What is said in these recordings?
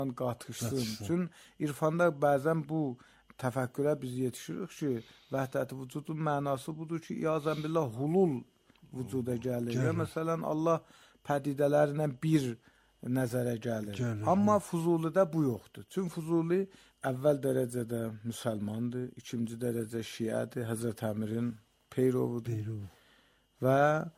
qatışsın. Çünki irfanda bəzən bu təfəkkürə biz yetişirik ki, vəhdət-i vücudun mənası budur ki, iyazən billah hulul vücuda gəlir. Ya məsələn, Allah pədidələrlə bir nəzərə gəlir. Amma Fuzulidə bu yoxdur. Çünki Fuzuli əvvəl dərəcədə müsəlmandır, ikinci dərəcə şiədir, Həzrət Əmirin peyrovudur. Və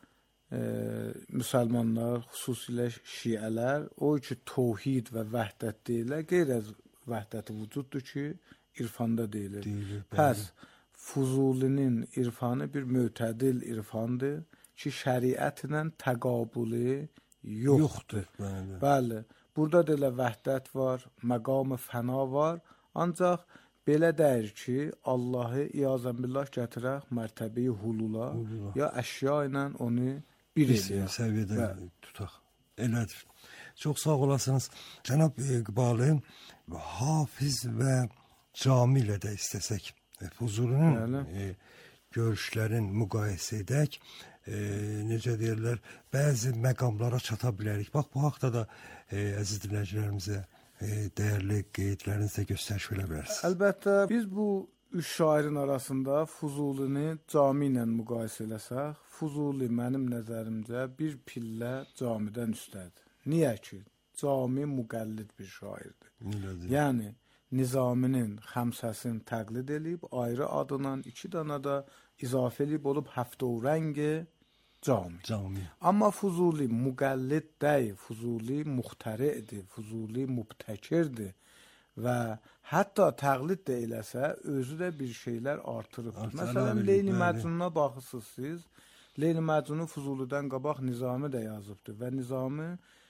müsəlmanlar, xüsusilə şiələr, o ki, təvhid və vəhdət deyirlər, qeyr-əz vəhdət-i vücuddur ki, irfanda deyilir. Pəs, Fuzulinin irfanı bir mötədil irfandır ki, şəriətlə təqabülü yoxdur. Bəli, burada da elə vəhdət var, məqam-ı fəna var, ancaq belə deyir ki, Allahı iyazən billah gətirək mərtəbəyi hulula ya əşya ilə onu bir səviyyədə tutaq. Elədir. Çox sağ olasınız. Cənab İqbalı, Hafiz və Cami ilə də istəsək, Fuzulinin görüşlərin müqayisə edək, necə deyirlər, bəzi məqamlara çata bilərik. Bax, bu haqda da əziz dinləyicilərimizə dəyərli qeydlərinizlə göstəriş verə bilərsiniz. Əlbəttə, biz bu üç şairin arasında Fuzulini Cami ilə müqayisə eləsək, Fuzuli mənim nəzərimcə bir pillə Camidən üstədir. Niyə ki? Cami müqəllid bir şairdir. Yəni, Nizaminin xəmsəsini təqlid edib, ayrı adından 2 dana da izafə edib olub həftəvrəngi Cami. Amma Fuzuli müqəllid deyil, Fuzuli muxtəridir, Fuzuli mübtəkirdir və hətta təqlid də eləsə, özü də bir şeylər artırıbdır. Məsələn, Leyli Məcnununa baxırsınız siz, Leyli Məcnunu Fuzulidən qabaq Nizami də yazıbdır və Nizami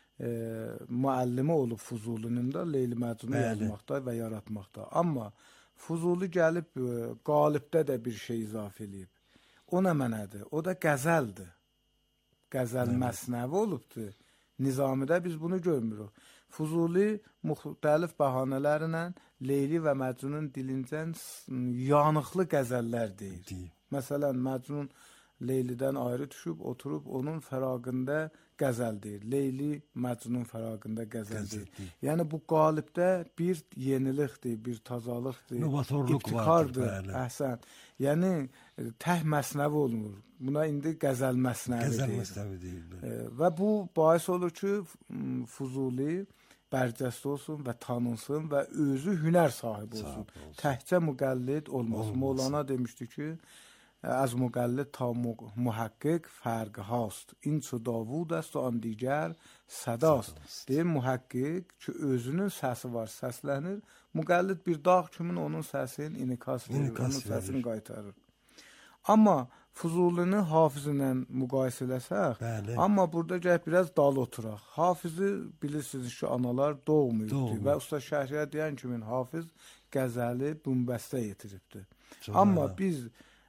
müəllimə olub Fuzulinin də Leyli Məcnunu yazmaqda və yaratmaqda. Amma Fuzuli gəlib qalibdə də bir şey izafə edib. O nə mənədir? O da qəzəldir. Qəzəl məsnəvi olubdur. Nizamidə biz bunu görmürük. Fuzuli müxtəlif bəhanələrlə Leyli və Məcnunun dilincən yanıqlı qəzəllər deyir. Məsələn, Məcnun Leylidən ayrı düşüb, oturub onun fəraqında qəzəl deyir. Leyli Məcnun fəraqında qəzəl deyir. Yəni, bu qalibdə bir yenilikdir, bir tazalıqdır, ibtikardır. Əhsən. Yəni, təh məsnəvi olmur. Buna indi qəzəl məsnəvi deyir. Və bu, bahis olur ki, Fuzuli bərcəst olsun və tanınsın və özü hünər sahibi olsun. Təhcə müqəllid olmasın. Mevlana demişdi ki, از مقلد تا محقق فرق هاست این چو داوود است و آن دیگر صداست deyir mühəqqiq ki özünün səsi var, səslənir, müqəllid bir dağ kimin onun səsinin inikas verir, onun səsini qaytarır. Amma Fuzulini Hafiz ilə müqayisə eləsək, amma burada gəlib biraz dal oturaq. Hafizi bilirsiniz ki, analar doğmayıbdır və Usta Şəhriyə deyən kimi Hafiz qəzəli bümbəstə yetiribdir. Amma biz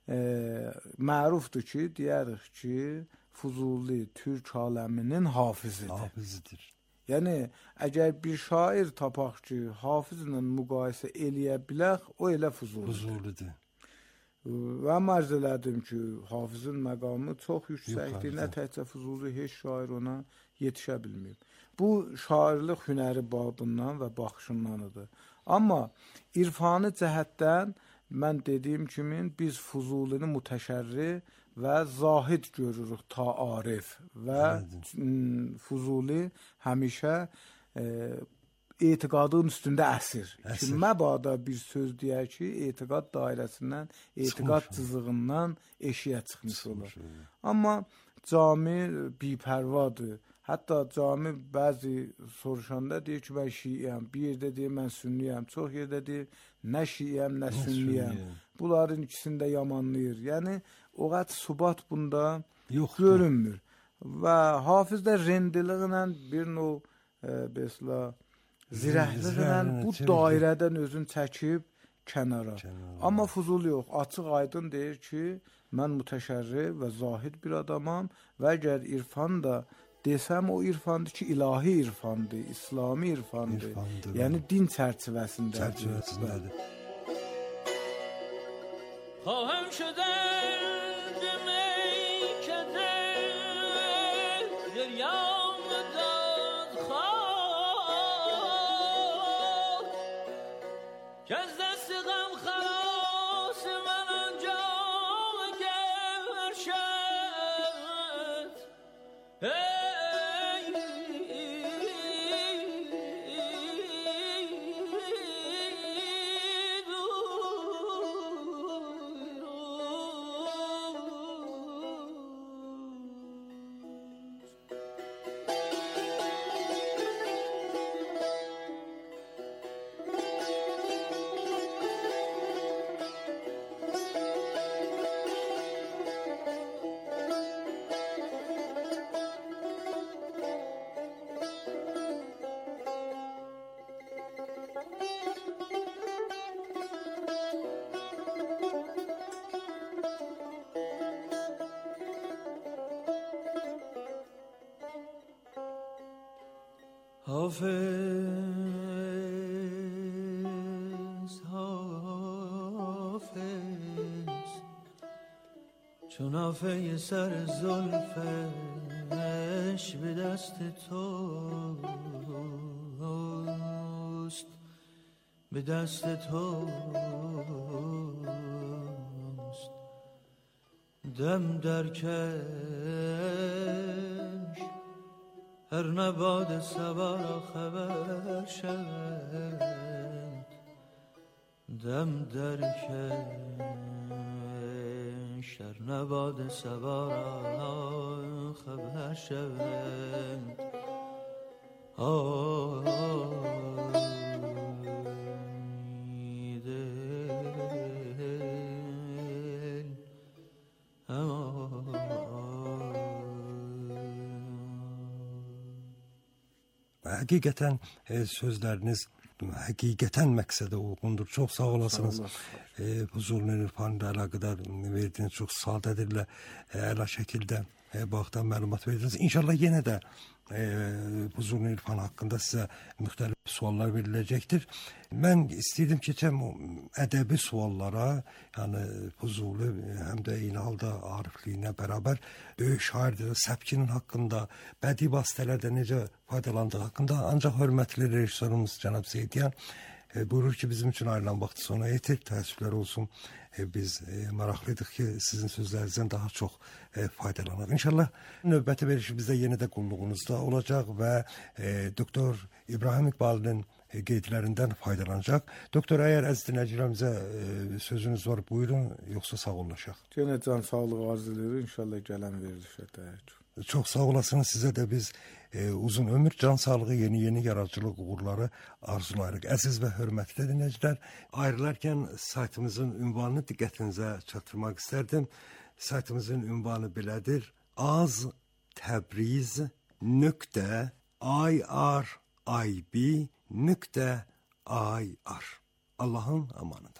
mərufdur ki, deyərik ki, Fuzuli Türk aləminin hafizidir. Yəni, əgər bir şair tapaq ki, Hafiz ilə müqayisə eləyə bilək, o elə Fuzulidir. Və mərz elədim ki, Hafizin məqamı çox yüksəkdir, nə təkcə Fuzuli, heç şair ona yetişə bilməyib. Bu, şairlik hünəri babından və baxışındanıdır. Amma irfani cəhətdən mən dediyim kimi, biz Fuzulini mütəşərri və zahid görürük ta arif və Fuzuli həmişə etiqadın üstündə əsir. Ki, məbada bir söz deyək ki, etiqad dairəsindən, etiqad cızığından eşiyə çıxmış olur. Amma Cami bipərvadır. Hətta Cami bəzi soruşanda deyir ki, mən şiiyəm, bir yerdə deyir, mən sünniyəm, çox yerdə deyir, nə şiiyəm, nə sünniyəm. Bunların ikisini də yamanlayır. Yəni, o qədər subat bunda görünmür. Və Hafizdə rendiliğlə bir növ, zirəhliğlə bu dairədən özünü çəkib kənara. Amma Fuzuli yox, açıq aydın deyir ki, mən mütəşərri və zahid bir adamam və əgər irfan da desəm, o irfandır ki, ilahi irfandır, İslami irfandır. Yəni, din çərçivəsindədir. Xahəm şədərdim ey kədər, yer yağmıdan xar, حافظ حافظ چون آفه سر زلفش به دست توست به دست توست دم در کش هر نباد صبا را خبر شد دم در کش هر نباد صبا را خبر شد Həqiqətən sözləriniz həqiqətən məqsədə uyğundur. Çox sağ olasınız. Huzurun İrfanı ilə əlaqədar verdiyiniz çox sadədirlə əla şəkildə baxdan məlumat verdiniz. İnşallah yenə də Huzurun İrfanı haqqında sizə müxtəlif suallar veriləcəkdir. Mən istəyirdim keçəm ədəbi suallara, yəni Fuzuli həm də eyni halda arifliyinə bərabər böyük şairdir, səpkinin haqqında, bədii vasitələrdə necə faydalandığı haqqında ancaq hörmətli rejissorumuz cənab Seyidyan buyurur ki, bizim üçün ayrılan vaxtı sona yetir, təəssüflər olsun. Biz maraqlıydıq ki, sizin sözlərinizdən daha çox faydalanaq. İnşallah növbəti verişimizdə yenə də qulluğunuzda olacaq və Doktor İbrahim İqbalinin qeydlərindən faydalanacaq. Doktor, əgər əziz dinləyicilərimizə sözünüz var, buyurun, yoxsa sağollaşaq. Yenə can sağlığı arzu edirik, inşallah gələn verilişə dəyək. Çox sağ olasınız, sizə də biz uzun ömür, can sağlığı, yeni yaradıcılıq uğurları arzulayırıq. Əziz və hörmətli dinləyicilər, ayrılarkən saytımızın ünvanını diqqətinizə çatdırmaq istərdim. Saytımızın ünvanı belədir: aztebriz.irib.ir. Allahın amanında.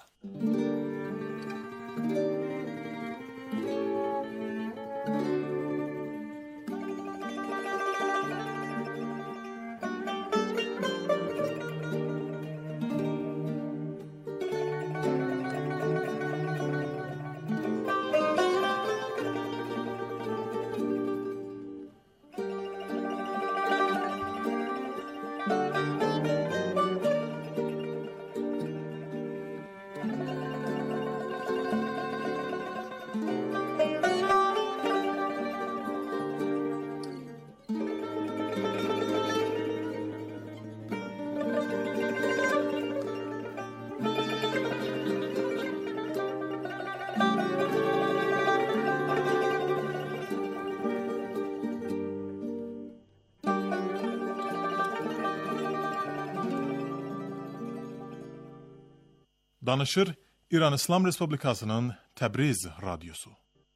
Danışır İran İslam Respublikasının Təbriz Radyosu.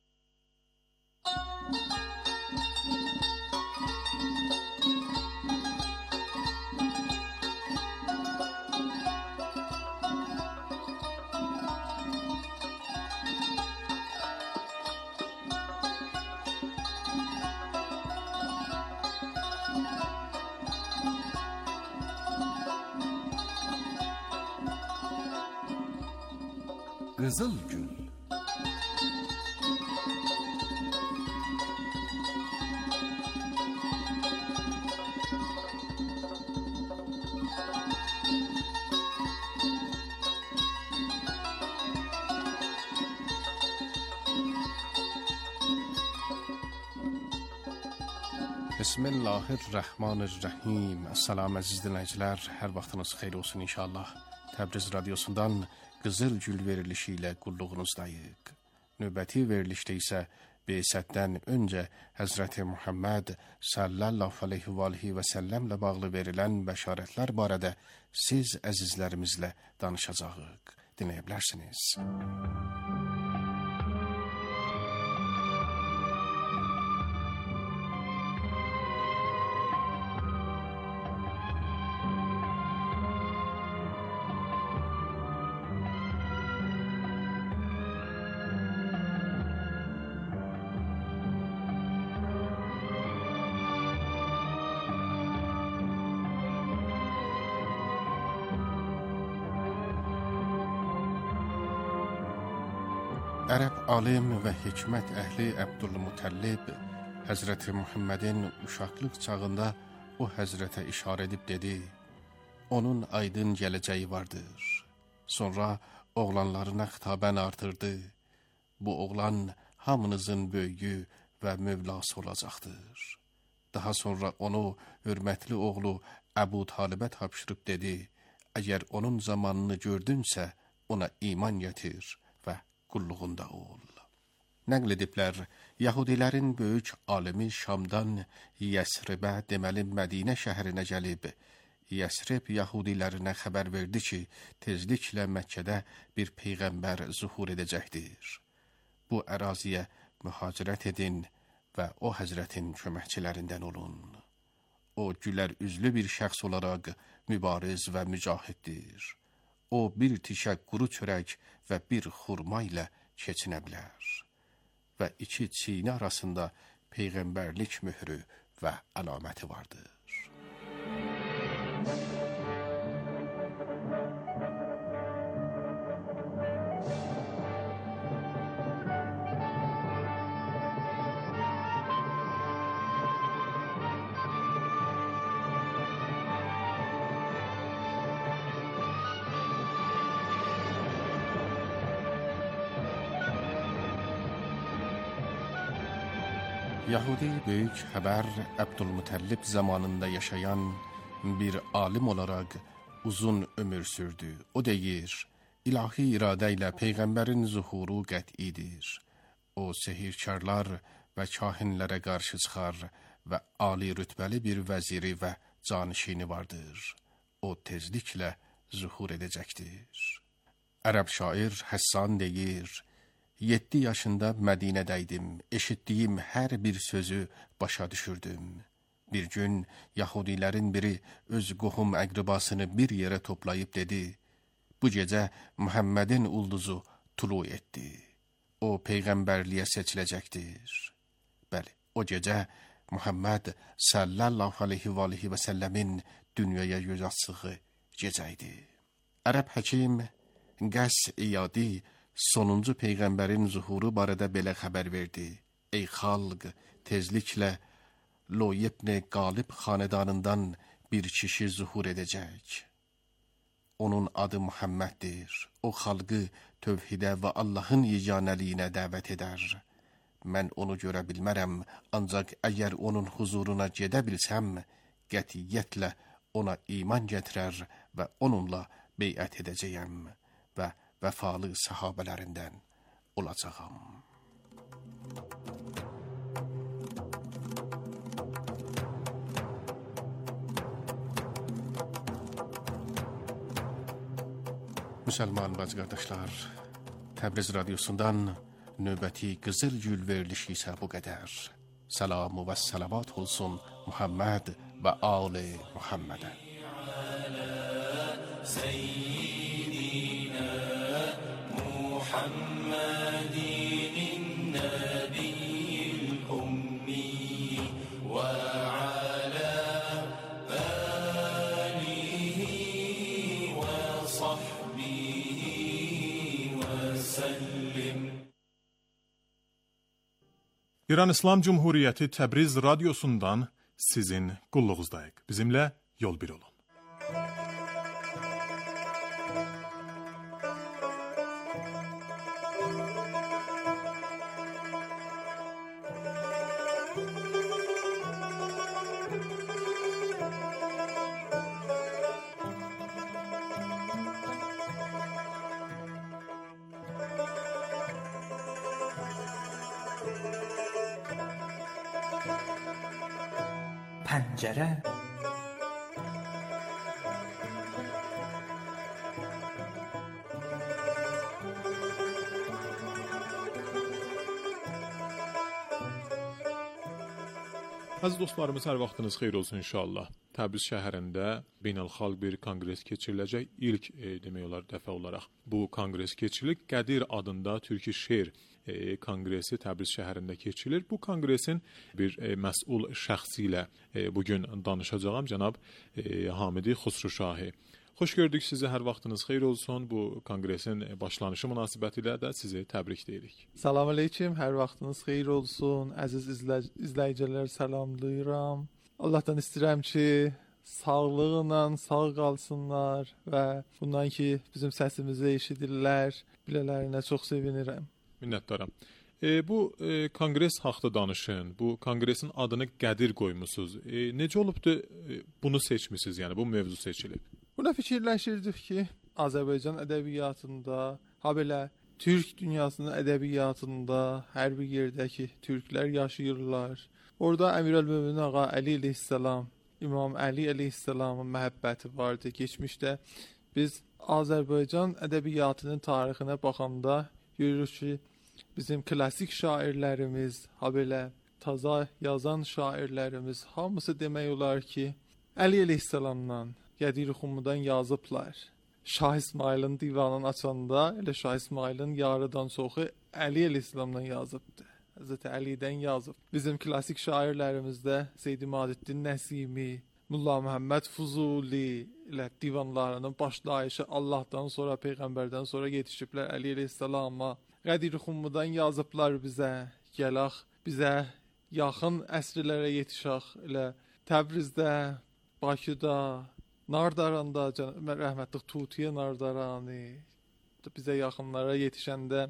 Qızıl Gül. Bismillahirrahmanirrahim. Assalam əziz dinləyicilər, hər vaxtınız xeyir olsun inşallah. Təbriz Radyosundan Qızıl Gül verilişi ilə qulluğunuzdayıq. Növbəti verilişdə isə Beysətdən öncə Həzrəti Muhammed sallallahu aleyhi və səlləmlə bağlı verilən bəşarətlər barədə siz əzizlərimizlə danışacağıq. Dinləyə bilərsiniz. Ərəb alim və hikmət əhli Əbdülmutəllib Həzrəti Muhammedin uşaqlıq çağında o həzrətə işarə edib dedi: onun aydın gələcəyi vardır. Sonra oğlanlarına xitabən artırdı: bu oğlan hamınızın böyüyü və mövlası olacaqdır. Daha sonra onu hörmətli oğlu Əbu Talibə tapşırıb dedi: əgər onun zamanını gördünsə, ona iman gətir və qulluğunda ol. Nəql ediblər, Yahudilərin böyük alimi Şamdan Yəsribə, deməli Mədinə şəhərinə gəlib, Yəsrib Yahudilərinə xəbər verdi ki, tezliklə Məkkədə bir peyğəmbər zuhur edəcəkdir. Bu əraziyə mühacirət edin və o həzrətin köməkçilərindən olun. O gülər üzlü bir şəxs olaraq mübariz və mücahiddir. O bir tişə quru çörək və bir xurma ilə keçinə bilər və iki çiyini arasında peyğəmbərlik möhrü və əlaməti vardır. Yahudi böyük xəbər Əbdülmutəllib zamanında yaşayan bir alim olaraq uzun ömür sürdü. O deyir, ilahi iradə ilə peyğəmbərin zuhuru qət'idir. O sehirkarlar və kahinlərə qarşı çıxar və ali rütbəli bir vəziri və canişini vardır. O tezliklə zuhur edəcəkdir. Ərəb şair Həssan deyir, 7 yaşında Mədinədəydim, eşitdiyim hər bir sözü başa düşürdüm. Bir gün Yahudilərin biri öz qohum əqribasını bir yerə toplayıb dedi, bu gecə Muhammedin ulduzu tulu etdi. O peyğəmbərliyə seçiləcəkdir. Bəli, o gecə Muhammed sallallahu aleyhi və səlləmin dünyaya göz açdığı gecə idi. Ərəb həkim Qəs İyadi sonuncu peyğəmbərin zuhuru barədə belə xəbər verdi. Ey xalq, tezliklə Loy ibn Qalib xanedanından bir kişi zuhur edəcək. Onun adı Muhammeddir. O xalqı tövhidə və Allahın yeganəliyinə dəvət edər. Mən onu görə bilmərəm, ancaq əgər onun huzuruna gedə bilsəm, qətiyyətlə ona iman gətirər və onunla beyət edəcəyəm və vəfalı sahabələrindən olacağam. Müsəlman bacı qardaşlar, Təbriz radiosundan növbəti Qızıl Gül verilişi isə bu qədər. Salam və salavat olsun Muhammed və Ali Muhammedə. محمد النبي الأمي وعلى آله وصحبه وسلم. İran İslam Cumhuriyeti Təbriz radyosundan sizin qulluğuzdayıq. Bizimlə yol bir olun. پنجره Əziz dostlarımız, hər vaxtınız xeyir olsun inşallah. Təbriz şəhərində beynəlxalq bir konqres keçiriləcək. İlk demək olar dəfə olaraq bu konqres keçirilir. Qədir adında Türk Şeir konqresi Təbriz şəhərində keçirilir. Bu konqresin bir məsul şəxsi ilə bugün danışacağam. Cənab Hamidi Xusruşahi. Xoş gördük sizi, hər vaxtınız xeyir olsun. Bu konqresin başlanışı münasibətilə də sizi təbrik edirik. Salam aleyküm, hər vaxtınız xeyir olsun. Əziz izləyicilər salamlayıram. Allahdan istəyirəm ki, sağlıqla sağ qalsınlar və bundan ki bizim səsimizi eşidirlər, bilələrinə çox sevinirəm. Minnətdaram. Bu konqres haqqında danışın. Bu konqresin adını Qədir qoymusunuz. Necə olubdu bunu seçmisiniz, yəni bu mövzu seçilib? Buna fikirləşirdik ki, Azərbaycan ədəbiyyatında, ha belə Türk dünyasının ədəbiyyatında hər bir yerdəki türklər yaşayırlar. Orada Əmirəl-Möminin ağa Əli əleyhissalam, İmam Əli əleyhissalamın məhəbbəti vardı. Keçmişdə biz Azərbaycan ədəbiyyatının tarixinə baxanda görürük ki, bizim klassik şairlərimiz, ha belə taza yazan şairlərimiz hamısı demək olar ki, Əli əleyhissalamdan, Qədir-i-Xummudan yazıblar. Şah İsmailin divanını açanda elə Şah İsmailin yarıdan çoxu Əli əleyhissalamdan yazıbdı. Həzrəti Əlidən yazıb. Bizim klassik şairlərimizdə Seyid İmadəddin Nəsimi, Mulla Məhəmməd Fuzuli ilə divanlarının başlayışı Allahdan sonra, Peyğəmbərdən sonra yetişiblər Əli əleyhissalama. Qədir-i-Xummudan yazıblar bizə, gələx bizə yaxın əsrlərə yetişək. Elə Təbrizdə, Bakıda, Nardaranda, rəhmətli Tutiyə Nardarani bizə yaxınlara yetişəndə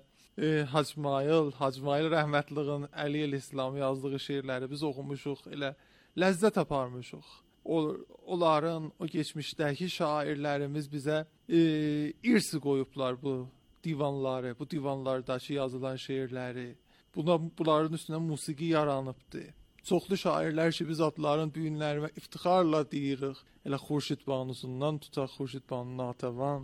Hacmayıl rəhmətliğin Əli əleyhissalam yazdığı şeirləri biz oxumuşuq, elə ləzzət aparmışuq. Onların, o keçmişdəki şairlərimiz bizə irsi qoyublar bu divanları, bu divanlardakı yazılan şeirləri. Bunların üstünə musiqi yaranıbdı. Çoxlu şairlər ki, biz adların düyünlərimə iftixarla deyirik. Elə Xurşid Banusundan tutaq Xurşid Banu Natəvan,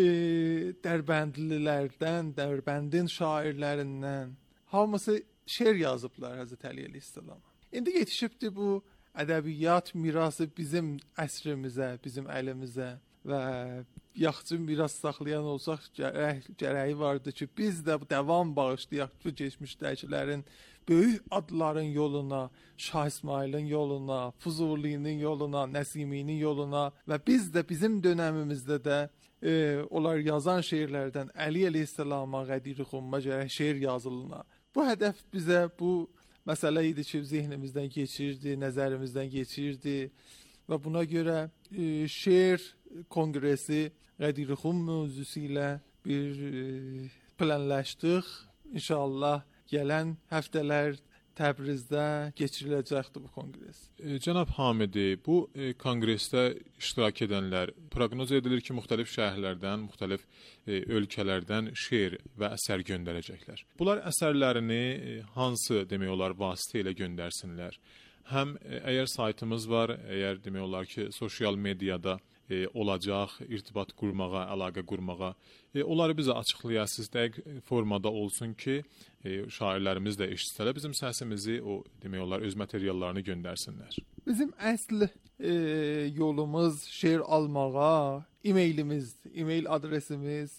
Dərbəndlilərdən, Dərbəndin şairlərindən hamısı şeir yazıblar Həzrət Əli əleyhissalama. İndi yetişibdi bu ədəbiyyat mirası bizim əsrimizə, bizim əlimizə və yaxşı miras saxlayan olsaq gərəyi vardı ki, biz də davam bağışlayaq bu keçmişdəkilərin böyük adların yoluna, Şah İsmailin yoluna, Fuzulinin yoluna, Nəsiminin yoluna və biz də bizim dönəmimizdə də onlar yazan şeirlərdən Əli əleyhissalama, Qədir-i-Xummə gərək şeir yazılına. Bu hədəf bizə bu məsələ idi ki, zehnimizdən keçirdi, nəzərimizdən keçirdi və buna görə şeir konqresi Qədir-i-Xum mövzusu ilə bir planlaşdıq. İnşallah gələn həftələr Təbrizdə keçiriləcəkdir bu konqres. Cənab Hamidi, bu konqresdə iştirak edənlər proqnoz edilir ki, müxtəlif şəhərlərdən, müxtəlif ölkələrdən şeir və əsər göndərəcəklər. Bunlar əsərlərini hansı demək olar vasitə ilə göndərsinlər? Həm əgər saytımız var, əgər demək olar ki, sosial mediada olacaq, irtibat qurmağa, əlaqə qurmağa, onları bizə açıqlayasınız, dəqiq formada olsun ki, şairlərimiz də eşitsələr, bizim səsimizi, o demək olar, öz materiallarını göndərsinlər. Bizim əsl yolumuz şeir almağa, e-mail adresimiz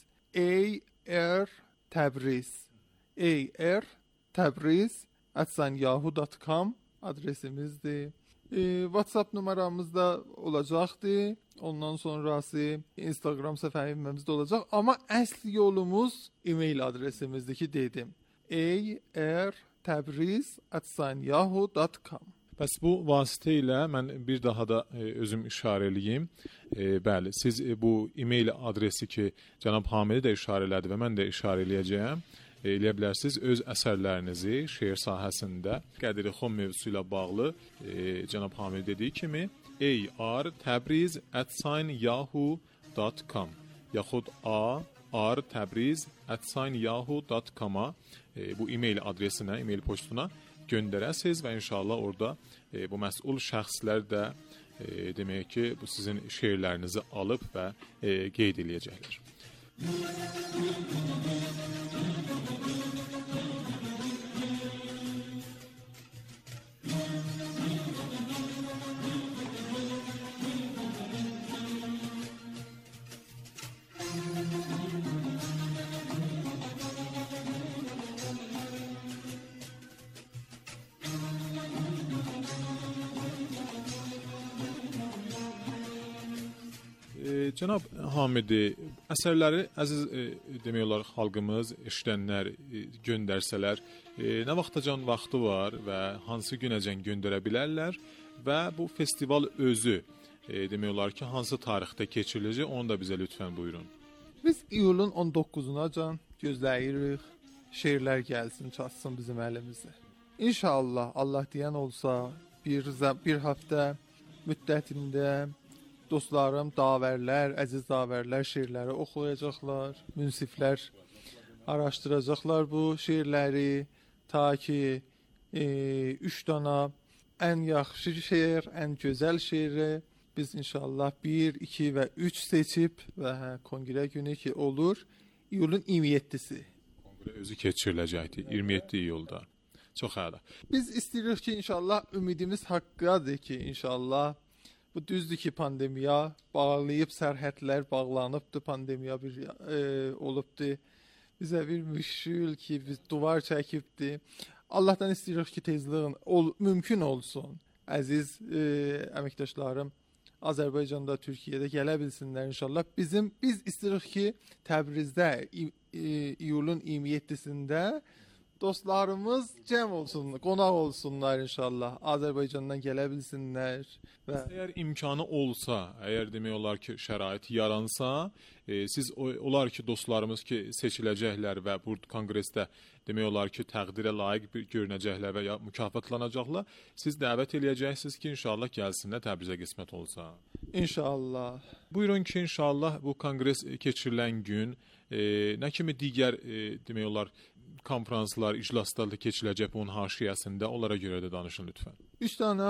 ar@tabriz.yahoo.com adresimizdir. WhatsApp numaramızda olacaqdır. Ondan sonrası Instagram səhifəmizdə olacaq. Amma əsl yolumuz e-mail adresimizdir ki, dedim. ar@tabriz.yahoo.com. Bəs bu vasitə ilə mən bir daha da özüm işarə eləyim. Bəli, siz bu e-mail adresi ki, cənab Hamidi də işarə elədi və mən də işarə eləyəcəyəm. Eləyə bilərsiniz, öz əsərlərinizi şeir sahəsində Qədir-i-Xum mövzusu ilə bağlı cənab Hamid dediyi kimi ar@tabriz@yahoo.com yaxud ar@tabriz@yahoo.com-a bu e-mail adresinə, e-mail postuna göndərəsiniz və inşallah orada bu məsul şəxslər də demək ki, bu sizin şeirlərinizi alıb və qeyd eləyəcəklər. Cənab Hamidi, əsərləri əziz demək olar xalqımız, eşidənlər göndərsələr, nə vaxtacan vaxtı var və hansı günəcən göndərə bilərlər və bu festival özü demək olar ki, hansı tarixdə keçiriləcək, onu da bizə lütfən buyurun. Biz iyulun 19-unacan gözləyirik, şeirlər gəlsin, çatsın bizim əlimizə. İnşallah Allah deyən olsa bir həftə müddətində dostlarım, davərlər, əziz davərlər şeirləri oxuyacaqlar, münsiflər araşdıracaqlar bu şeirləri ta ki 3 dana ən yaxşı şeir, ən gözəl şeiri biz inşallah 1, 2 və 3 seçib və konqre günü ki olur iyulun 27-si. Konqre özü keçiriləcəkdir 27 iyulda. Çox əla. Biz istəyirik ki inşallah ümidimiz haqqadır ki inşallah bu düzdür ki pandemiya bağlayıb sərhədlər bağlanıbdı, pandemiya bir olubdu. Bizə bir müşkül ki biz duvar çəkibdi. Allahdan istəyirik ki tezliğin mümkün olsun. Əziz əməkdaşlarım Azərbaycanda, Türkiyədə gələ bilsinlər inşallah. Biz istəyirik ki Təbrizdə iyulun 27-sində dostlarımız cəm olsun, qonaq olsunlar inşallah. Azərbaycandan gələ bilsinlər və əgər imkanı olsa, əgər demək olar ki şərait yaransa, siz olar ki dostlarımız ki seçiləcəklər və bu konqresdə demək olar ki təqdirə layiq bir görünəcəklər və ya mükafatlanacaqlar, siz dəvət eləyəcəksiniz ki inşallah gəlsinlər Təbrizə qismət olsa. İnşallah. Buyurun ki inşallah bu konqres keçirilən gün nə kimi digər demək olar konfranslar, iclaslar da keçiləcək bunun haşiyəsində, onlara görə də danışın lütfən. 3 dənə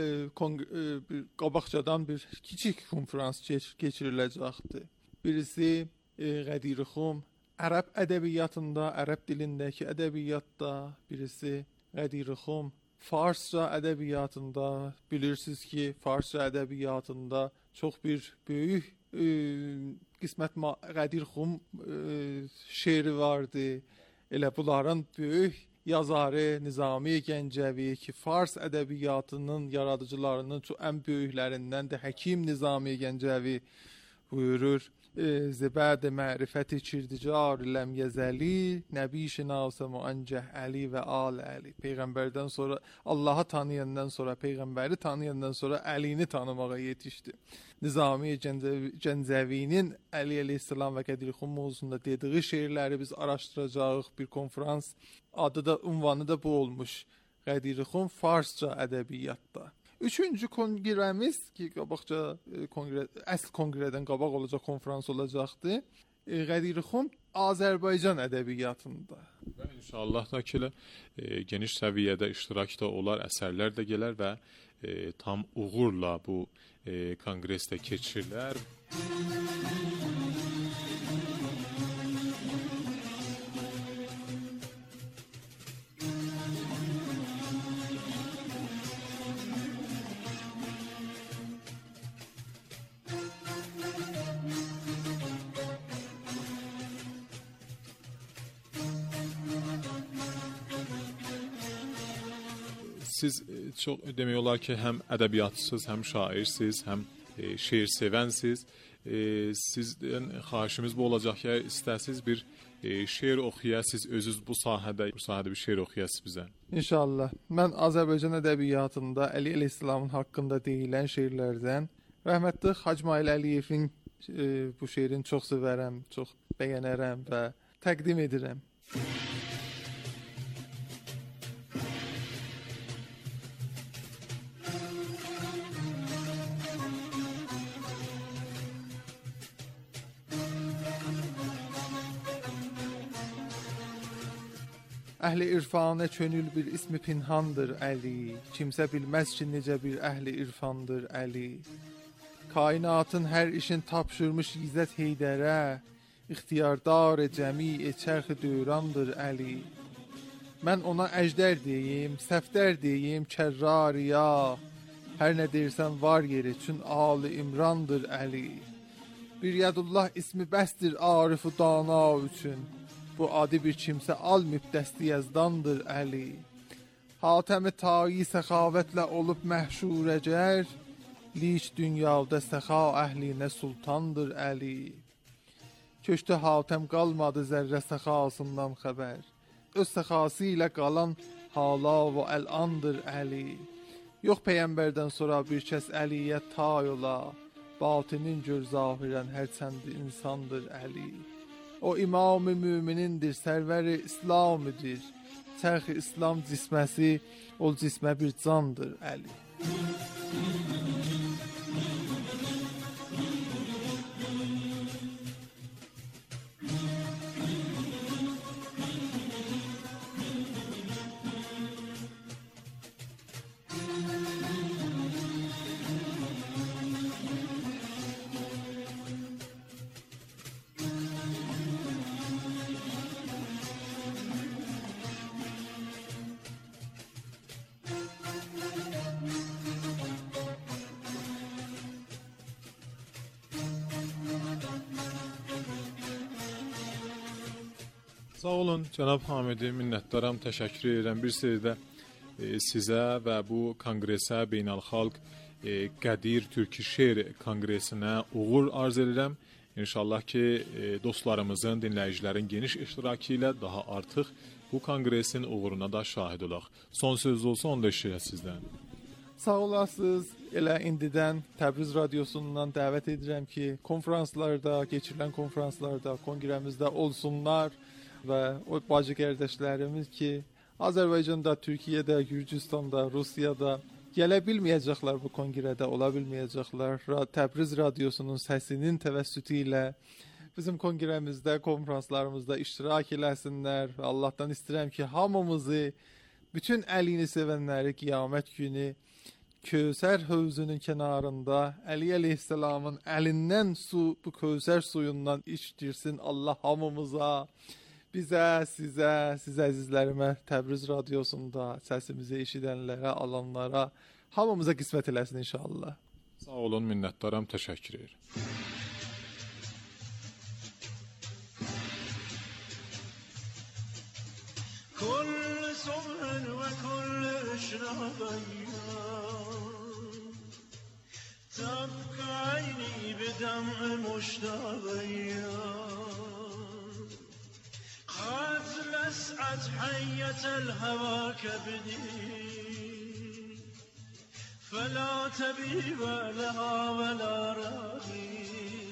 qabaqcadan bir kiçik konfrans keçiriləcəkdir. Birisi Qədirxum ərəb ədəbiyyatında, ərəb dilindəki ədəbiyyatda, birisi Qədirxum Farsça ədəbiyyatında. Bilirsiniz ki, Farsça ədəbiyyatında çox bir böyük qismət Qədirxum şeiri vardı. Elə bunların böyük yazarı Nizami Gəncəvi ki, Fars ədəbiyyatının yaradıcılarının ən böyüklərindən də Həkim Nizami Gəncəvi buyurur. Zəbəd mərifəti kirdicar ləm yəzəli nəbi şinasəm o ancəh Əli və al Əli. Peyğəmbərdən sonra, Allahı tanıyandan sonra, Peyğəmbəri tanıyandan sonra Əlini tanımağa yetişdi. Nizami Gəncəvinin Əli əleyhissalam və Qədirxum mövzusunda dediyi şeirləri biz araşdıracağıq. Bir konfrans adı da, ünvanı da bu olmuş. Qədirxum Farsça ədəbiyyatda. Üçüncü kongremiz ki qabaqca əsl konqredən qabaq olacaq konfrans olacaqdı. Qədirxum Azərbaycan ədəbiyyatında. Və inşallah da ki geniş səviyyədə iştirak da olar, əsərlər də gələr və tam uğurla bu konqresdə keçirilər. Siz çox demək olar ki, həm ədəbiyyatçısınız, həm şairsiz, həm şeir sevənsiz. Sizdən xahişimiz bu olacaq ki, istəsiz bir şeir oxuyasınız, özünüz bu sahədə bir şeir oxuyasınız bizə. İnşallah. Mən Azərbaycan ədəbiyyatında Əli əleyhissalamın haqqında deyilən şeirlərdən rəhmətli Hacmayıl Əliyevin bu şeirini çox sevərəm, çox bəyənərəm və təqdim edirəm. Əhli irfana könül bir ismi pinhandır Əli. Kimsə bilməz ki, necə bir əhli irfandır Əli. Kainatın hər işin tapşırmış İzzət Heydərə. İxtiyardar cəmi çərx dörandır Əli. Mən ona əjdər deyim, səfdər deyim, kərrariya. Hər nə deyirsən var yeri, çün Ali İmrandır Əli. Bir Yadullah ismi bəsdir Arif-u Dana üçün. Bu adi bir kimsə almıb dəsti yazdandır Əli. Hatəmi tayi səxavətlə olub məhşurəcər. Liç dünyada səxa əhlinə sultandır Əli. Köşkdə Hatəm qalmadı zərrə səxasından xəbər. Öz səxası ilə qalan hala və əlandır Əli. Yox peyğəmbərdən sonra bir kəs Əliyə tay ola. Batinin gör zahirən hərçənd insandır Əli. O imam-ı müminindir, sərvər-i İslamidir. Çərx-i İslam cisməsi, o cismə bir candır Əli. Sağ olun cənab Hamidi, minnətdaram, təşəkkür edirəm. Bir sözlə sizə və bu konqresə, Beynəlxalq Qədir Türk Şeir Konqresinə uğur arz edirəm. İnşallah ki, dostlarımızın, dinləyicilərin geniş iştirakı ilə daha artıq bu konqresin uğuruna da şahid olaq. Son söz olsa onu da eşidək sizdən. Sağ olasınız. Elə indidən Təbriz radiosundan dəvət edirəm ki, konferanslarda, keçirilən konferanslarda, konqremizdə olsunlar və o bacı qardaşlarımız ki, Azərbaycanda, Türkiyədə, Gürcüstanda, Rusiyada gələ bilməyəcəklər, bu konqrədə ola bilməyəcəklər. Təbriz radiosunun səsinin təvəssütü ilə bizim konqrəmizdə, konferanslarımızda iştirak eləsinlər. Allahdan istəyirəm ki, hamımızı, bütün Əlini sevənləri qiyamət günü Kövsər hövzünün kənarında Əli əleyhissalamın əlindən bu Kövsər suyundan içdirsin Allah hamımıza, bizə, sizə, siz əzizlərimə, Təbriz radiosunda səsimizi eşidənlərə, alanlara, hamımıza qismət eləsin inşallah. Sağ olun, minnətdaram, təşəkkür edirəm. كل صبح وكل إشراق تبكى عيني بدمع مشتاق قد لسعت حية الهوى كبدي فلا تبيب لها ولا راغي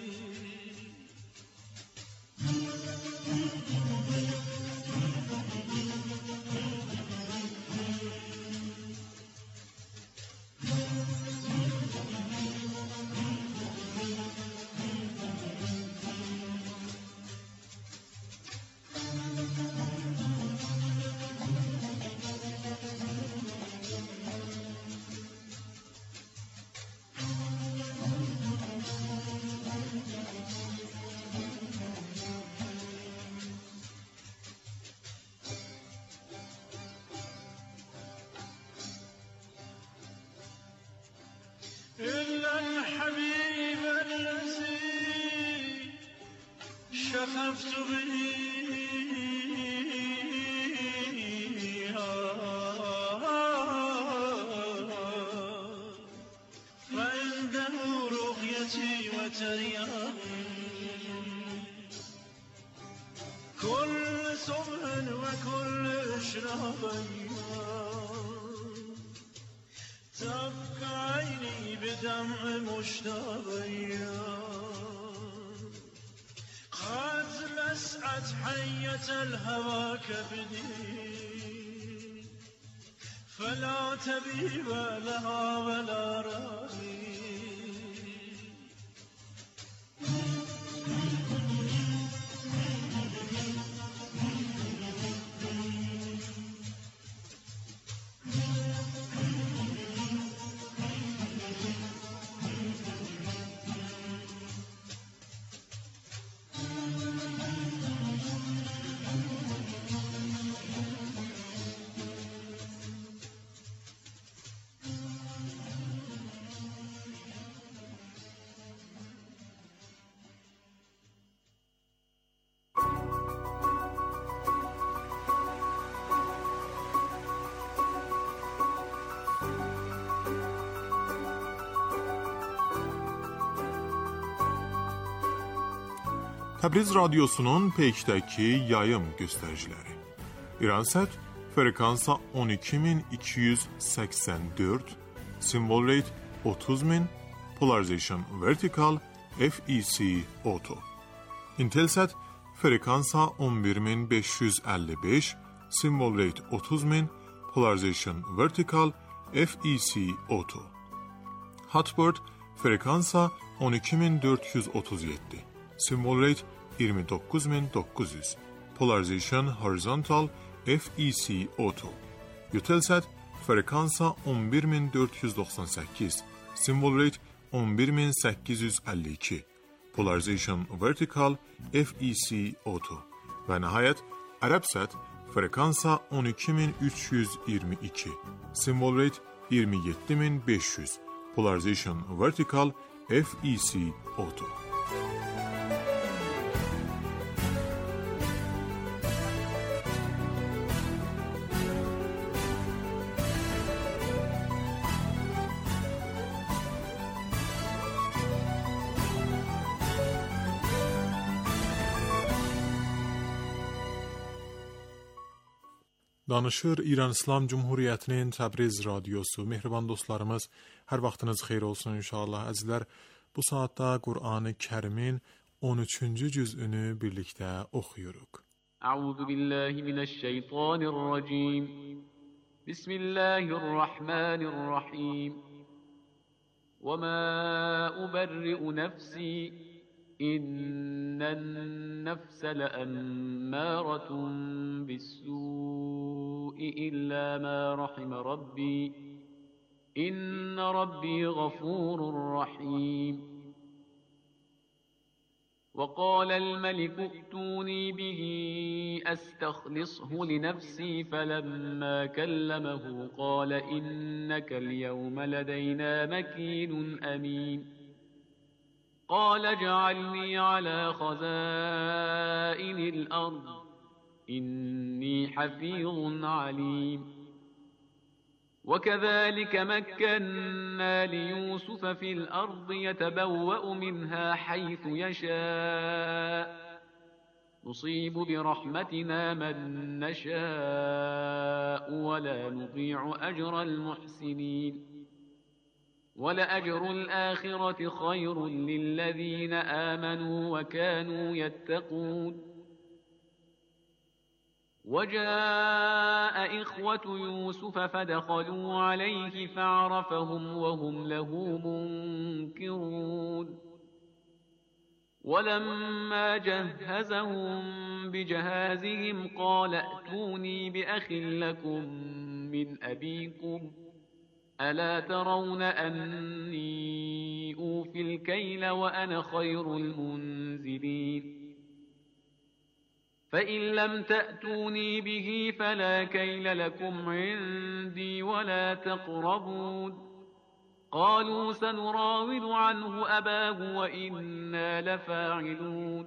إلا الحبيب الذي شخفت به فعنده رؤيتي وترياقي كل صبح وكل إشراق تبكى عيني بدمع مشتاق قد لسعت حية الهوى كبدي فلا تبيب لها ولا راغي Təbriz radiosunun peykdəki yayım göstəriciləri. İransat frekansa 12284, symbol rate 30000, polarization vertical, FEC auto. Intelsat frekansa 11555, symbol rate 30000, polarization vertical, FEC auto. Hotbird frekansa 12437, symbol rate 29900, polarization horizontal, FEC auto. Eutelsat frekansa 11498, symbol rate 11852, polarization vertical, FEC auto. Və nəhayət Arabsat frekansa 12322, symbol rate 27500, polarization vertical, FEC auto. Danışır İran İslam Cumhuriyyətinin Təbriz radiosu. Mehriban dostlarımız, hər vaxtınız xeyir olsun inşallah. Əzizlər, bu saatda Qur'an-ı Kərimin 13-cü cüzünü birlikdə oxuyuruq. Əuzu billahi minəşşeytanirracim. Bismillahirrahmanirrahim. Və mə uberri'u nəfsi. İnnen nefse le'emmâretun bis-sû'i illâ mâ rahime rabbi. İnne rabbi gafurur rahim. وقال الملك ائتوني به أستخلصه لنفسي فلما كلمه قال إنك اليوم لدينا مكين أمين قال اجعلني على خزائن الأرض إني حفيظ عليم وكذلك مكنا ليوسف في الأرض يتبوأ منها حيث يشاء نصيب برحمتنا من نشاء ولا نضيع أجر المحسنين ولأجر الآخرة خير للذين آمنوا وكانوا يتقون وجاء إخوة يوسف فدخلوا عليه فعرفهم وهم له منكرون ولما جهزهم بجهازهم قال ائتوني بأخ لكم من أبيكم ألا ترون أني أوفي الكيل وأنا خير المنزلين فإن لم تأتوني به فلا كيل لكم عندي ولا تقربون قالوا سنراود عنه أباه وإنا لفاعلون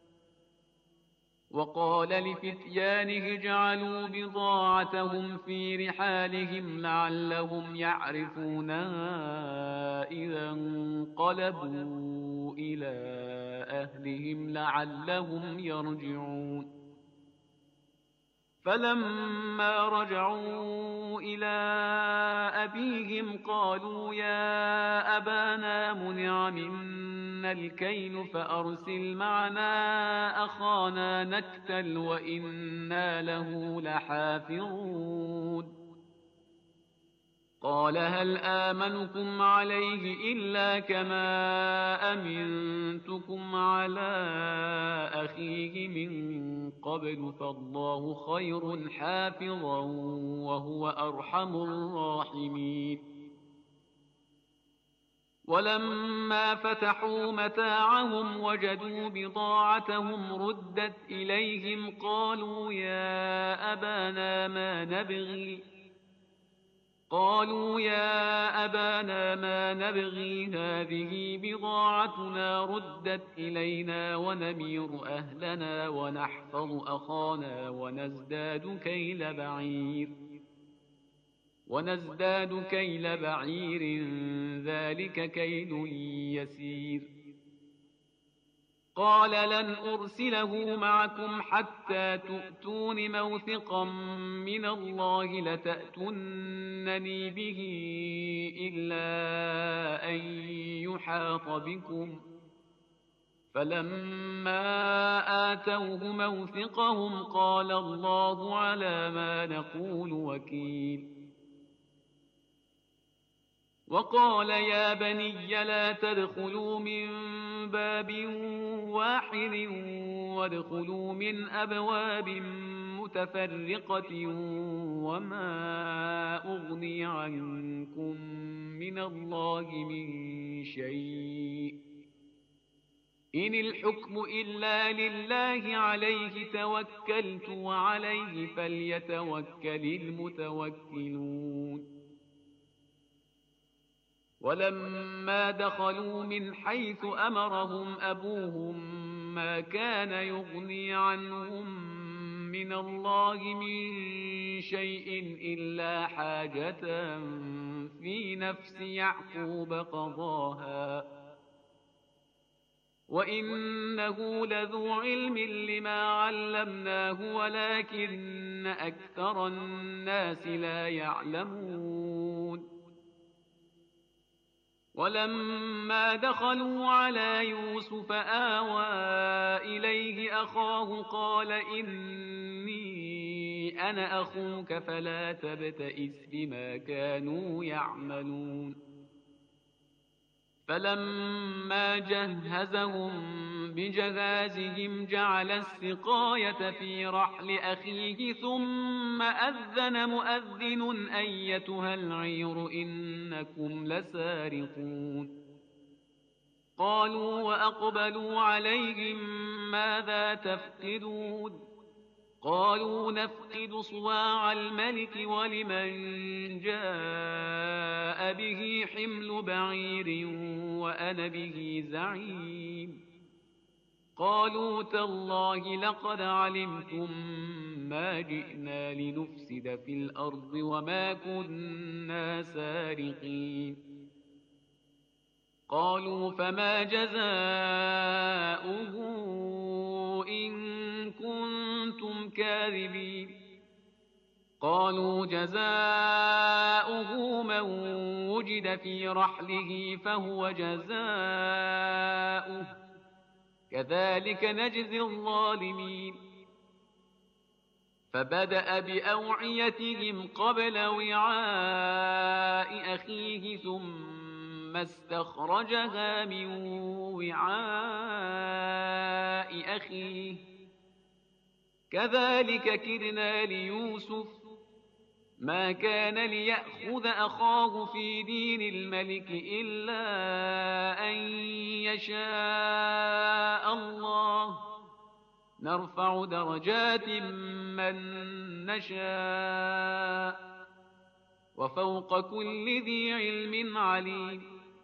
وقال لفتيانه اجعلوا بضاعتهم في رحالهم لعلهم يعرفونها إذا انقلبوا إلى أهلهم لعلهم يرجعون فلما رجعوا إلى أبيهم قالوا يا أبانا منع منا الكيل فأرسل معنا أخانا نكتل وإنا له لحافظون قال هل آمنكم عليه إلا كما أمنتكم على أخيه من قبل فالله خير حافظا وهو أرحم الراحمين ولما فتحوا متاعهم وجدوا بضاعتهم ردت إليهم قالوا يا أبانا ما نبغي هذه بضاعتنا ردت إلينا ونمير أهلنا ونحفظ أخانا ونزداد كيل بعير ذلك كيل يسير قال لن أرسله معكم حتى تؤتون موثقا من الله لتأتونني به إلا أن يحاط بكم. فلما آتوه موثقهم قال الله على ما نقول وكيل. وقال يا بني لا تدخلوا من باب واحد وادخلوا من أبواب متفرقة وما أغني عنكم من الله من شيء إن الحكم إلا لله عليه توكلت وعليه فليتوكل المتوكلون. ولما دخلوا من حيث أمرهم أبوهم ما كان يغني عنهم من الله من شيء إلا حاجة في نفس يعقوب قضاها وإنه لذو علم لما علمناه ولكن أكثر الناس لا يعلمون. ولما دخلوا على يوسف آوى إليه أخاه قال إني أنا أخوك فلا تبتئس بما كانوا يعملون. فلما جهزهم بجهازهم جعل السقاية في رحل أخيه ثم أذن مؤذن أيتها العير إنكم لسارقون. قالوا وأقبلوا عليهم ماذا تفقدون قالوا نفقد صواع الملك ولمن جاء به حمل بعير وأنا به زعيم. قالوا تالله لقد علمتم ما جئنا لنفسد في الأرض وما كنا سارقين. قالوا فما جزاؤه إن كنتم كاذبين. قالوا جزاؤه من وجد في رحله فهو جزاؤه كذلك نجزي الظالمين. فبدأ بأوعيتهم قبل وعاء أخيه ثم استخرجها من وعاء أخيه كذلك كدنا ليوسف ما كان ليأخذ أخاه في دين الملك إلا أن يشاء الله نرفع درجات من نشاء وفوق كل ذي علم عليم.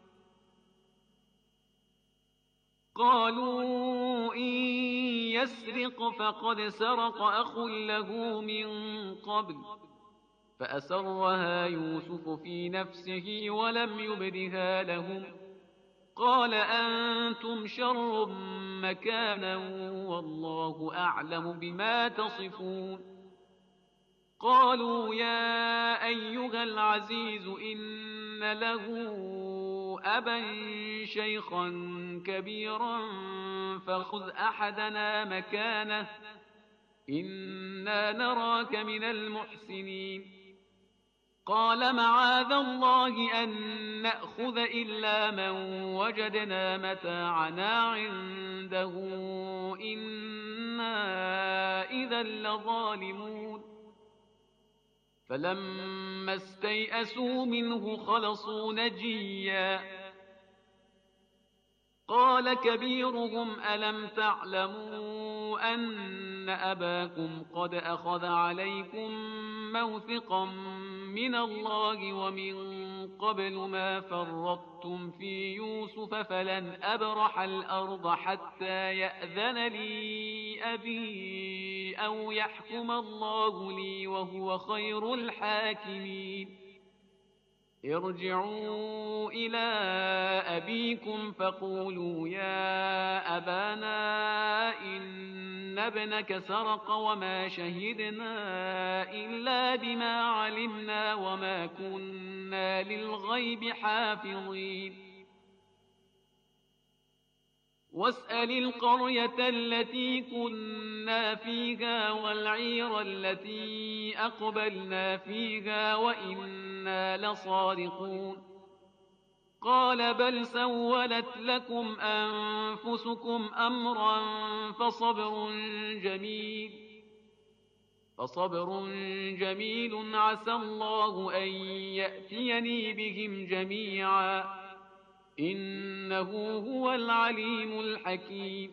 قالوا إن يسرق فقد سرق أخ له من قبل فأسرها يوسف في نفسه ولم يبدها لهم قال أنتم شر مكانا والله أعلم بما تصفون. قالوا يا أيها العزيز إن له أبا شيخا كبيرا فخذ أحدنا مكانه إنا نراك من المحسنين. قال معاذ الله أن نأخذ إلا من وجدنا متاعنا عنده إنا إذا لظالمون. فلما استيئسوا منه خلصوا نجيا قال كبيرهم ألم تعلموا أن أباكم قد أخذ عليكم موثقا من الله ومن قبل ما فرطتم في يوسف فلن أبرح الأرض حتى يأذن لي أبي أو يحكم الله لي وهو خير الحاكمين. ارجعوا إلى أبيكم فقولوا يا أبانا إن ابنك سرق وما شهدنا إلا بما علمنا وما كنا للغيب حافظين واسأل القرية التي كنا فيها والعير التي أقبلنا فيها وإنا لصادقون قال بل سولت لكم أنفسكم أمرا فصبر جميل عسى الله أن يأتيني بهم جميعا إنه هو العليم الحكيم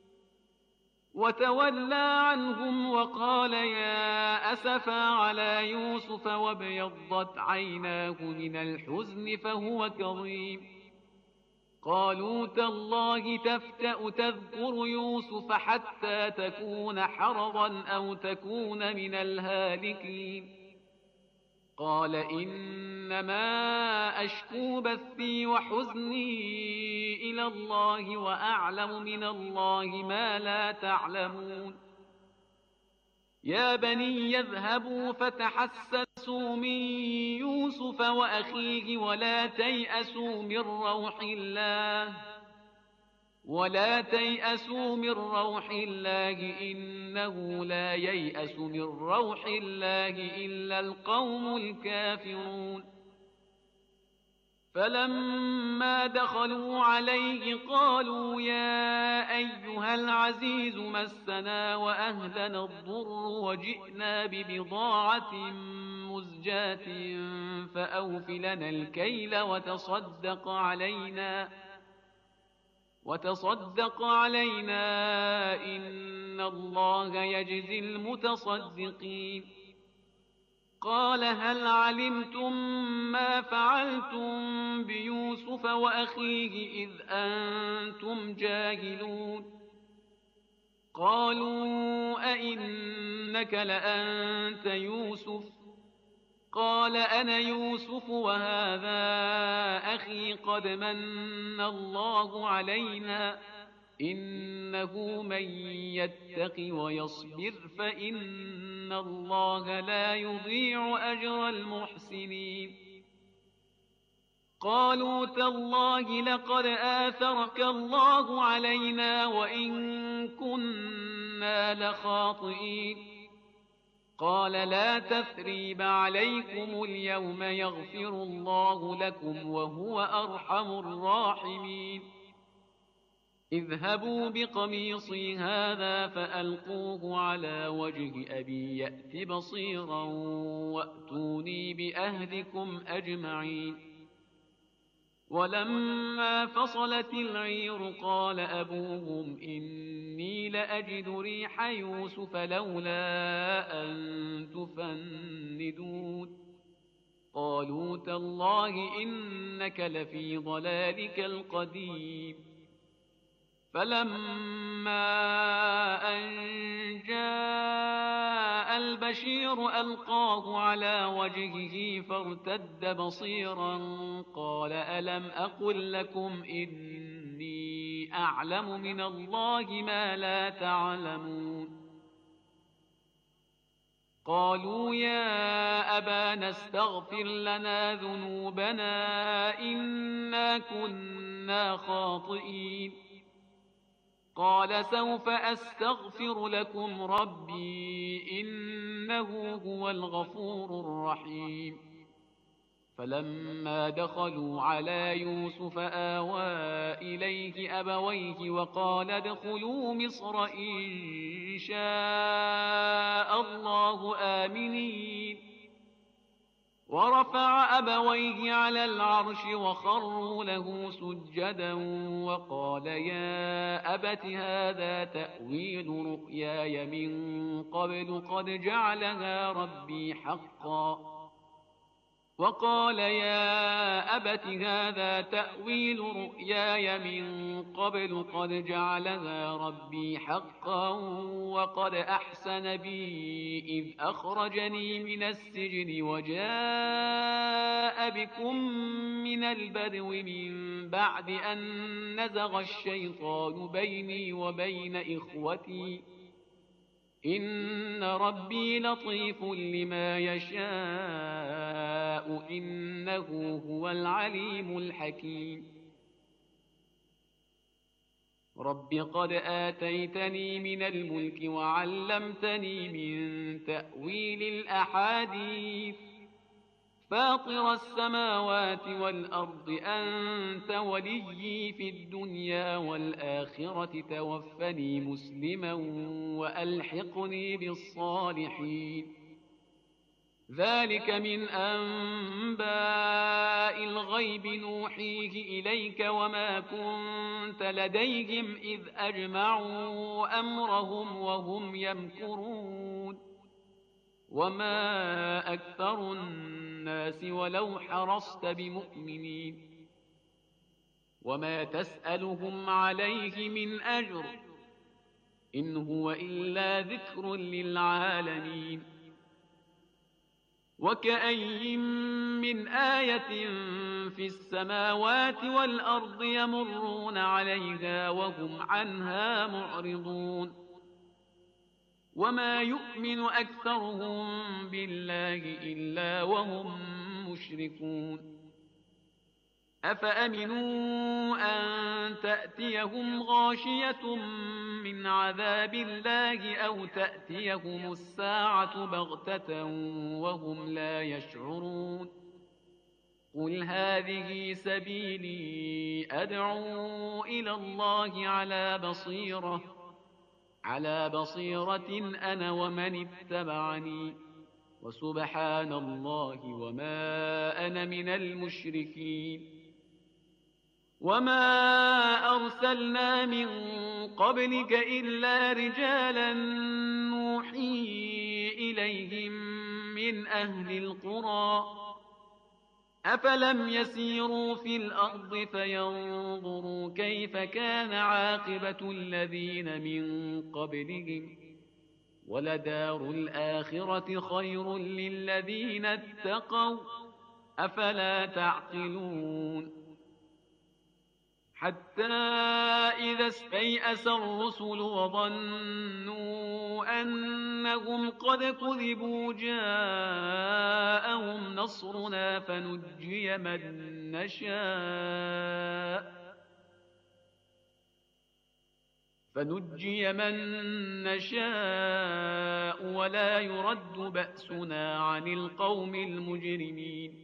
وتولى عنهم وقال يا أسفا على يوسف وابيضت عيناه من الحزن فهو كظيم قالوا تالله تفتأ تذكر يوسف حتى تكون حرضا أو تكون من الهالكين قال إنما أشكو بثي وحزني إلى الله وأعلم من الله ما لا تعلمون يا بني يذهبوا فتحسسوا من يوسف وأخيه ولا تيأسوا من روح الله إنه لا ييأس من روح الله إلا القوم الكافرون فلما دخلوا عليه قالوا يا أيها العزيز مسنا وأهلنا الضر وجئنا ببضاعة مزجاة فأوف لنا الكيل وتصدق علينا إن الله يجزي المتصدقين قال هل علمتم ما فعلتم بيوسف وأخيه إذ أنتم جاهلون قالوا أئنك لأنت يوسف قال أنا يوسف وهذا أخي قد من الله علينا إنه من يتق ويصبر فإن الله لا يضيع أجر المحسنين قالوا تالله لقد آثرك الله علينا وإن كنا لخاطئين قال لا تثريب عليكم اليوم يغفر الله لكم وهو أرحم الراحمين اذهبوا بقميصي هذا فألقوه على وجه أبي يأت بصيرا وأتوني بأهلكم أجمعين ولما فصلت العير قال أبوهم إني لأجد ريح يوسف لولا أن تفندون قالوا تالله إنك لفي ضلالك القديم فلما أن جاء البشير ألقاه على وجهه فارتد بصيرا قال ألم أقل لكم إني أعلم من الله ما لا تعلمون قالوا يا أبانا استغفر لنا ذنوبنا إنا كنا خاطئين قال سوف أستغفر لكم ربي إنه هو الغفور الرحيم فلما دخلوا على يوسف آوى إليه أبويه وقال ادخلوا مصر إن شاء الله آمنين ورفع أبويه على العرش وخروا له سجدا وقال يا أبت هذا تأويل رؤياي من قبل قد جعلها ربي حقا وقال يا أبت هذا تأويل رؤياي من قبل قد جعلها ربي حقا وقد أحسن بي إذ أخرجني من السجن وجاء بكم من البدو من بعد أن نزغ الشيطان بيني وبين إخوتي إن ربي لطيف لما يشاء إنه هو العليم الحكيم رب قد آتيتني من الملك وعلمتني من تأويل الأحاديث فاطر السماوات والأرض أنت وليي في الدنيا والآخرة توفني مسلما وألحقني بالصالحين ذلك من أنباء الغيب نوحيه إليك وما كنت لديهم إذ أجمعوا أمرهم وهم يمكرون وما أكثر الناس ولو حرصت بمؤمنين وما تسألهم عليه من أجر إن هو إلا ذكر للعالمين وكأي من آية في السماوات والأرض يمرون عليها وهم عنها معرضون وما يؤمن أكثرهم بالله إلا وهم مشركون أفأمنوا أن تأتيهم غاشية من عذاب الله أو تأتيهم الساعة بغتة وهم لا يشعرون قل هذه سبيلي أدعو إلى الله على بصيرة أنا ومن اتبعني وسبحان الله وما أنا من المشركين وما أرسلنا من قبلك إلا رجالا نوحي إليهم من أهل القرى أفلم يسيروا في الأرض فينظروا كيف كان عاقبة الذين من قبلهم ولدار الآخرة خير للذين اتقوا أفلا تعقلون حتى إذا استيأس الرسل وظنوا أنهم قد كذبوا جاءهم نصرنا فنجي من نشاء ولا يرد بأسنا عن القوم المجرمين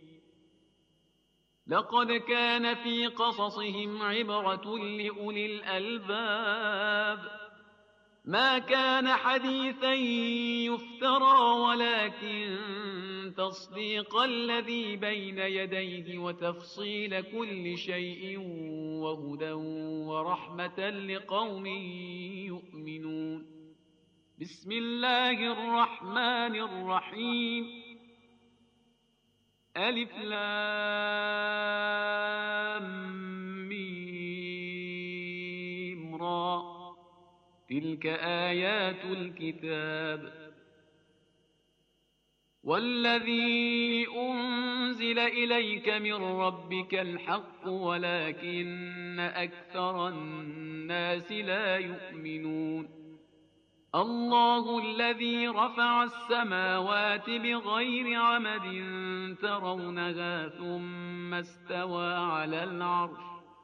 لقد كان في قصصهم عبرة لأولي الألباب ما كان حديثا يفترى ولكن تصديق الذي بين يديه وتفصيل كل شيء وهدى ورحمة لقوم يؤمنون بسم الله الرحمن الرحيم ألف لام ميم را تلك آيات الكتاب والذي أنزل إليك من ربك الحق ولكن أكثر الناس لا يؤمنون الله الذي رفع السماوات بغير عمد ترونها ثم استوى على العرش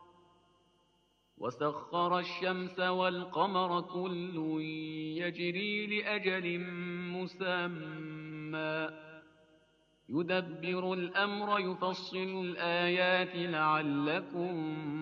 وسخر الشمس والقمر كل يجري لأجل مسمى يدبر الأمر يفصل الآيات لعلكم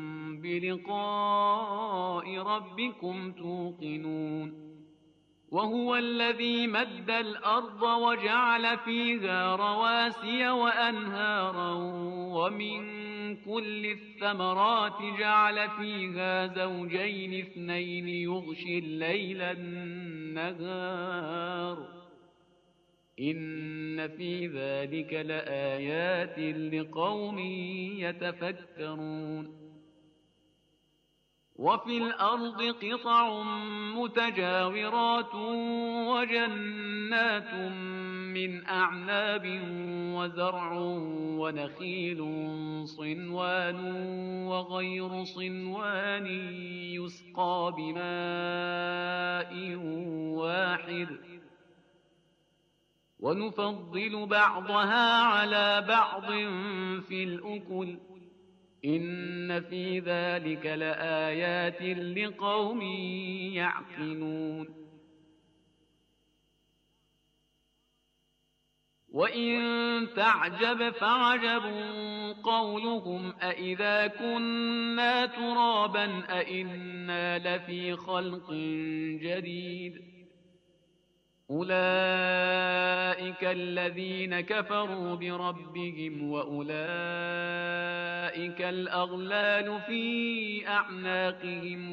بلقاء ربكم توقنون وهو الذي مد الأرض وجعل فيها رواسي وأنهارا ومن كل الثمرات جعل فيها زوجين اثنين يغشي الليل النهار إن في ذلك لآيات لقوم يتفكرون وفي الأرض قطع متجاورات وجنات من أعناب وزرع ونخيل صنوان وغير صنوان يسقى بماء واحد ونفضل بعضها على بعض في الأكل إن في ذلك لآيات لقوم يعقلون وإن تعجب فعجب قولهم أإذا كنا ترابا أإنا لفي خلق جديد أولئك الذين كفروا بربهم وأولئك الأغلال في أعناقهم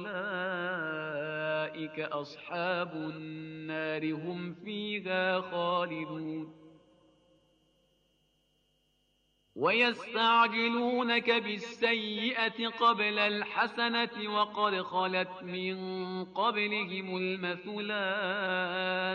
وأولئك أصحاب النار هم فيها خالدون ويستعجلونك بالسيئة قبل الحسنة وقد خلت من قبلهم المثلات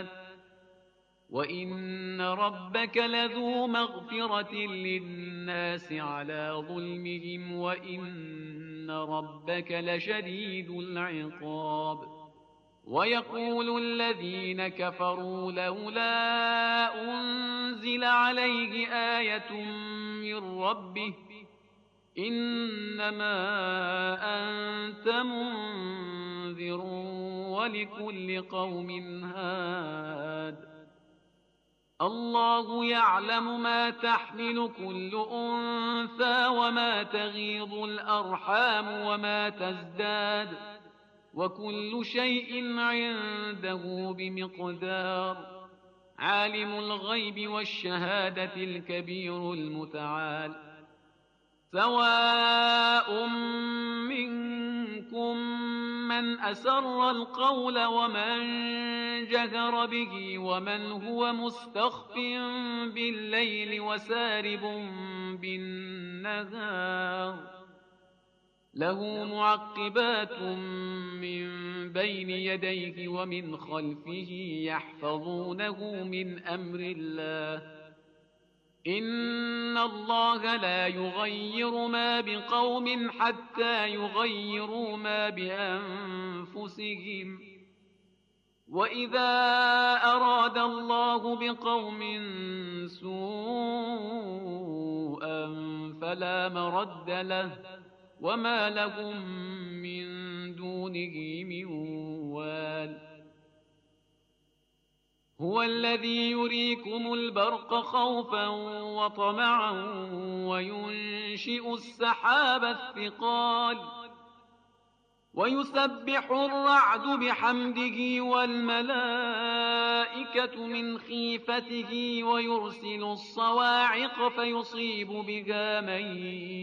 وإن ربك لذو مغفرة للناس على ظلمهم وإن ربك لشديد العقاب ويقول الذين كفروا لولا أنزل عليه آية من ربه إنما أنت منذر ولكل قوم هاد الله يعلم ما تحمل كل أنثى وما تغيض الأرحام وما تزداد وكل شيء عنده بمقدار عالم الغيب والشهادة الكبير المتعال سواء منكم من أسر القول ومن جهر به ومن هو مستخف بالليل وسارب بالنهار له معقبات من بين يديه ومن خلفه يحفظونه من أمر الله إن الله لا يغير ما بقوم حتى يغيروا ما بأنفسهم وإذا أراد الله بقوم سوءا فلا مرد له وما لهم من دونه من وال هو الذي يريكم البرق خوفا وطمعا وينشئ السحاب الثقال ويسبح الرعد بحمده والملائكة من خيفته ويرسل الصواعق فيصيب بها من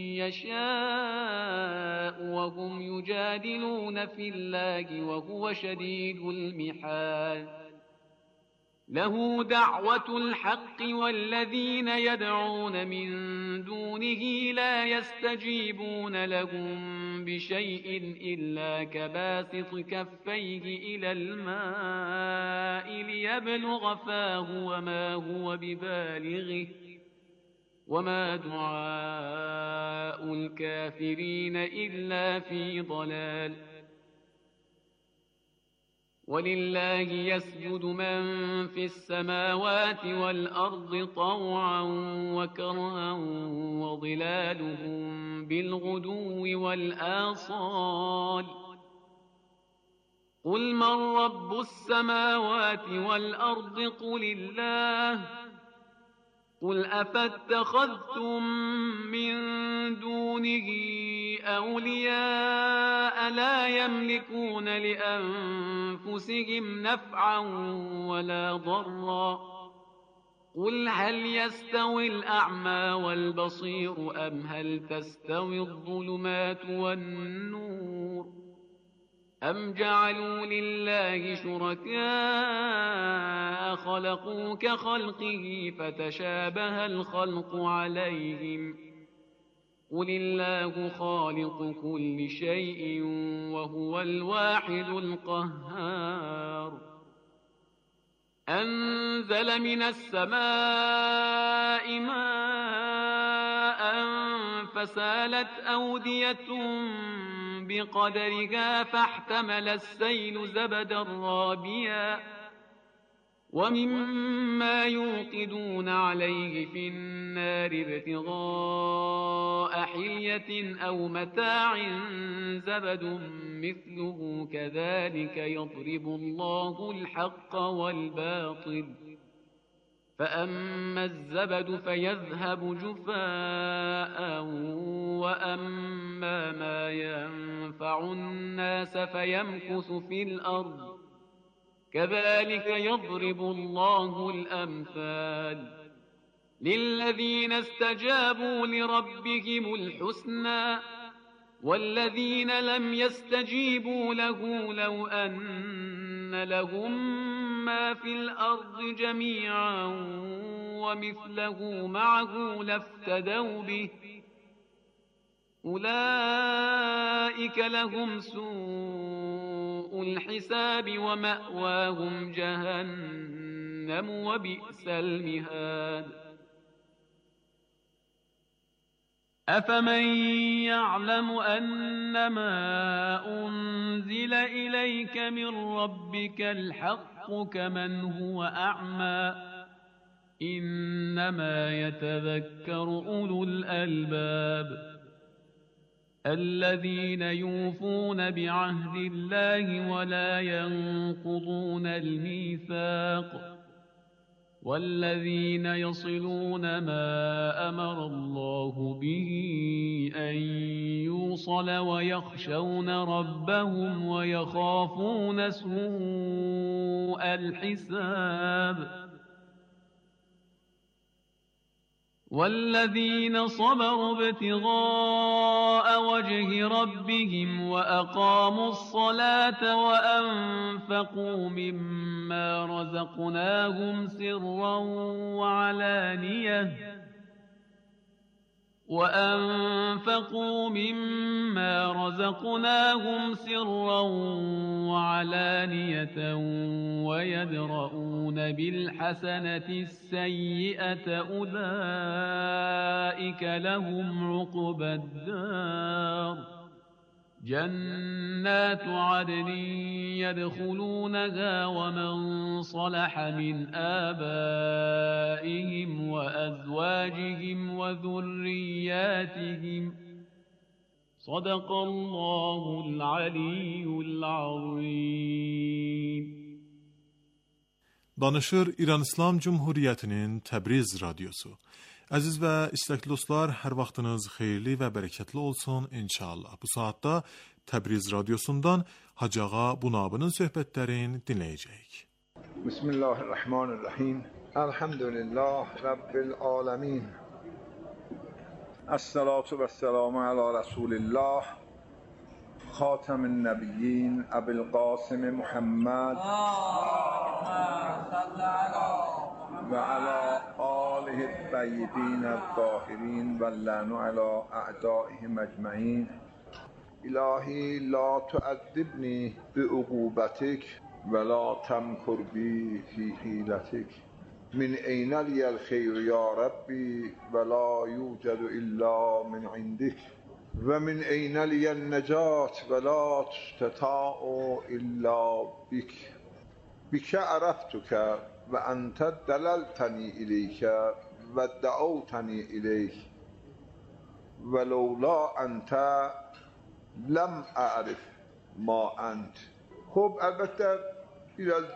يشاء وهم يجادلون في الله وهو شديد المحال له دعوة الحق والذين يدعون من دونه لا يستجيبون لهم بشيء إلا كباسط كفيه إلى الماء ليبلغ فاه وما هو ببالغه وما دعاء الكافرين إلا في ضلال ولله يسجد من في السماوات والأرض طوعا وكرها وظلالهم بالغدو والآصال قل من رب السماوات والأرض قل الله قل أفاتخذتم من دونه أولياء لا يملكون لأنفسهم نفعا ولا ضرا قل هل يستوي الأعمى والبصير أم هل تستوي الظلمات والنور أم جعلوا لله شركاء خلقوا كخلقه فتشابه الخلق عليهم قل الله خالق كل شيء وهو الواحد القهار أنزل من السماء ماء فسالت أودية بقدرها فاحتمل السيل زبدا رابيا ومما يوقدون عليه في النار ابتغاء حلية أو متاع زبد مثله كذلك يضرب الله الحق والباطل فأما الزبد فيذهب جفاء وأما ما ينفع الناس فيمكث في الأرض كذلك يضرب الله الأمثال للذين استجابوا لربهم الحسنى والذين لم يستجيبوا له لو أن لهم ما في الأرض جميعا ومثله معه لافتدوا به أولئك لهم سوء الحساب ومأواهم جهنم وبئس المهاد أفمن يعلم أنما أنزل إليك من ربك الحق كمن هو أعمى إنما يتذكر أولو الألباب الذين يوفون بعهد الله ولا ينقضون الميثاق والذين يصلون ما أمر الله به أن يوصل ويخشون ربهم ويخافون سوء الحساب والذين صبروا ابتغاء وجه ربهم وأقاموا الصلاة وأنفقوا مما رزقناهم سرا وعلانية ويدرؤون بالحسنة السيئة أولئك لهم عقبى الدار جنات عدن يدخلونها ومن صلح من آبائهم وأزواجهم وذرياتهم صدق الله العلي العظيم. Danışır İran İslam Cumhuriyyətinin Təbriz Radiosu. Əziz və istəkli dostlar, hər vaxtınız xeyirli və bərəkətli olsun inşallah. Bu saatda Təbriz Radiosundan Hacı Ağa Bunabının söhbətlərini dinləyəcəyik. Bismillahirrahmanirrahim. Elhamdülillah Rabbil alemin. Esselatu vesselamu ala Resulillah. Xatamin Nebiyyin Ebil Qasim Muhammed ve ala alihi tayyibin el-tahirin ve lanu ala a'daihim ecmaîn. İlahi la tu'addibni bi uqubatik ve la temkur bi fi hilatik. Min eyne liyel kheyr ya Rabbi ve la yucedu illa min indik. Ve min eyne liyen necat ve la tusteta'u illa bik. Bike araftuke ve ente delalteni ileyke ve da'avteni ileyk. Ve levla ente lem a'rif ma ent. Khub elbette biraz